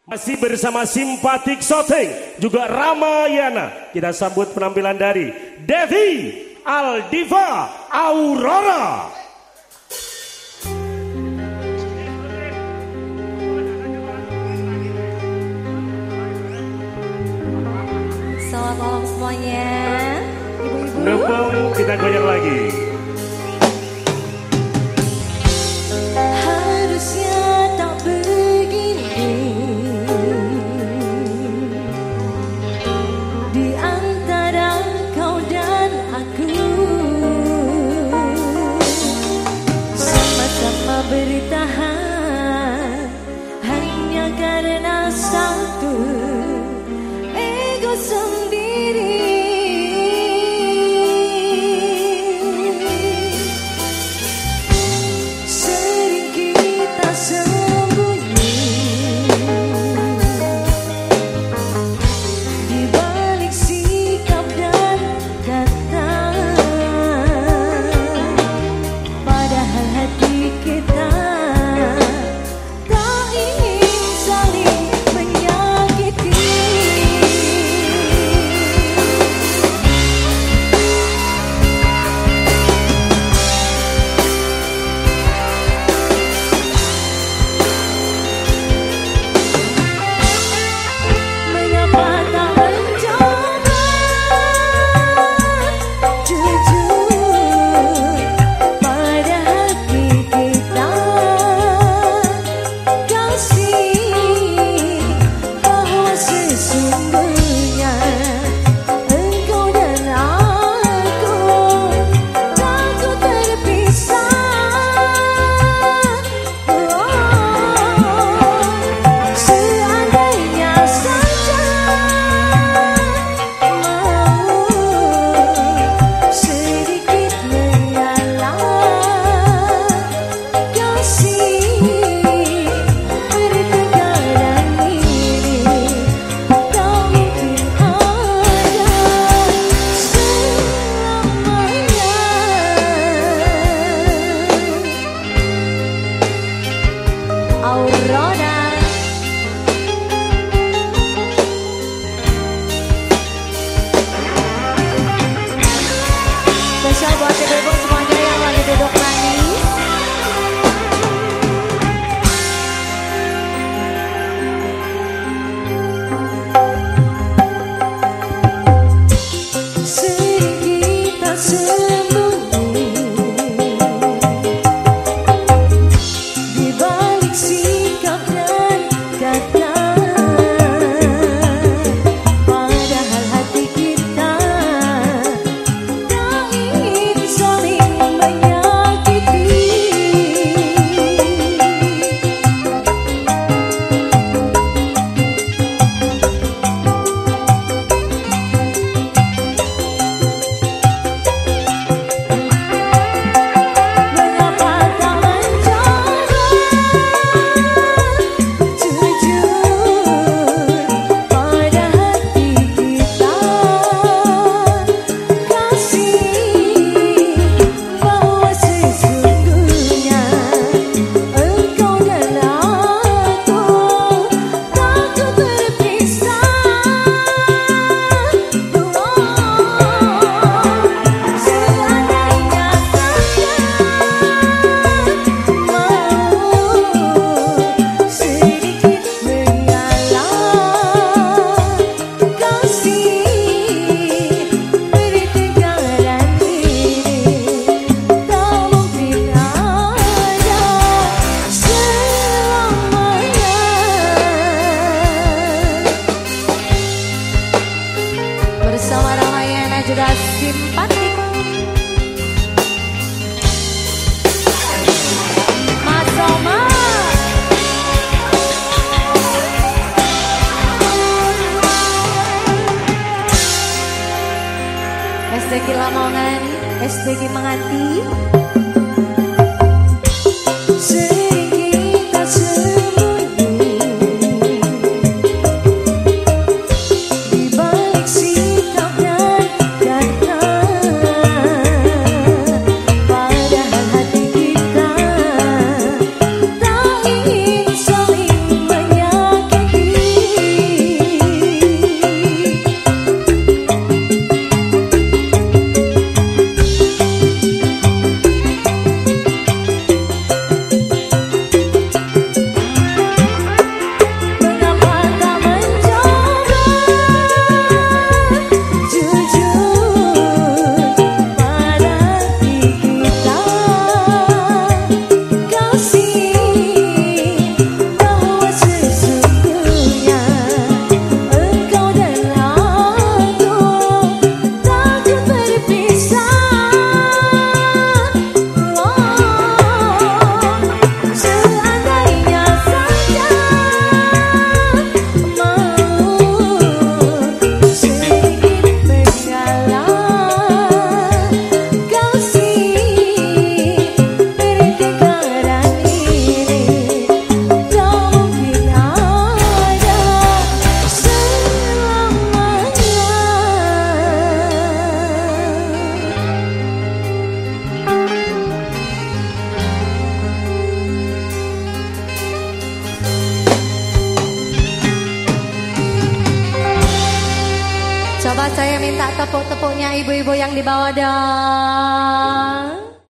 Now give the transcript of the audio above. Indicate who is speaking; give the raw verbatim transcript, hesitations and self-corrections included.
Speaker 1: Masih bersama Simpatik Shooting, juga Ramayana. Kita sambut penampilan dari Devi Aldiva Aurora.
Speaker 2: Selamat malam semuanya. Ibu-ibu.
Speaker 1: Nepung, kita goyang lagi.
Speaker 2: Harusnya tak begini, di antara kau dan aku, sama-sama bertahan hanya karena satu ego sendiri. Sering kita sembunyi di balik sikap dan kata, padahal hati kita tak ingin saling menyakiti. Mengapa tak mencoba jujur pada hati kita, kasih bahwa sesungguhnya engkau dan aku takut terpisah. Seandainya saja mau sedikit mengalah, kasih bertegaran ini tak mungkin ada selamanya. Aurora. Spesial buat ibu-ibu semuanya yang lagi duduk manis. Sering kita sembunyi di balik sikap dan kata, padahal hati kita tak ingin saling menyakiti. Mengapa tak mencoba jujur pada hati kita, kasih bahwa sesungguhnya engkau dan aku takut terpisah. Seandainya saja mau sedikit mengalah, kasih bertegaran ini tak mungkin ada selamanya. Bersama Ramayana juga Simpatik. Mas Roma. S D G Lamongan, S D G Menganti. Sering kita sembunyi di balik sikap dan kata, padahal hati kita tak ingin saling menyakiti.
Speaker 3: Saya minta tepuk-tepuknya ibu-ibu yang di bawah dong.